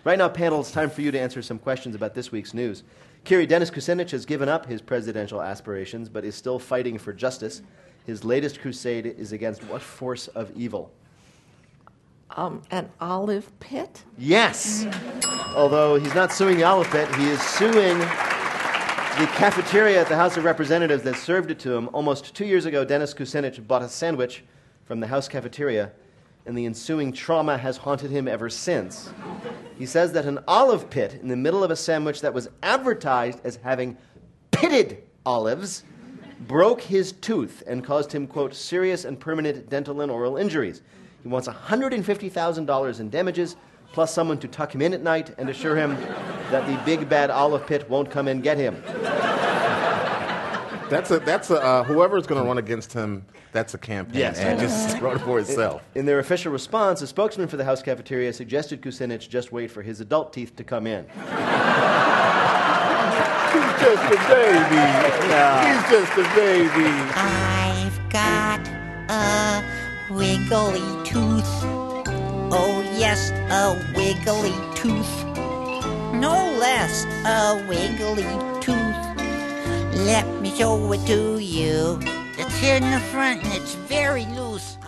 Right now, panel, it's time for you to answer some questions about this week's news. Kiri, Dennis Kucinich has given up his presidential aspirations, but is still fighting for justice. His latest crusade is against what force of evil? An olive pit? Yes! Although he's not suing the olive pit, he is suing the cafeteria at the House of Representatives that served it to him. Almost 2 years ago, Dennis Kucinich bought a sandwich from the House cafeteria, and the ensuing trauma has haunted him ever since. He says that an olive pit in the middle of a sandwich that was advertised as having pitted olives broke his tooth and caused him, quote, serious and permanent dental and oral injuries. He wants $150,000 in damages, plus someone to tuck him in at night and assure him that the big bad olive pit won't come and get him. That's whoever's going to run against him, that's a campaign. Yes. And just run for itself. In their official response, a spokesman for the House cafeteria suggested Kucinich just wait for his adult teeth to come in. He's just a baby. He's just a baby. I've got a wiggly tooth. Oh yes, a wiggly tooth. No less, a wiggly tooth. Let me show it to you. It's here in the front and it's very loose.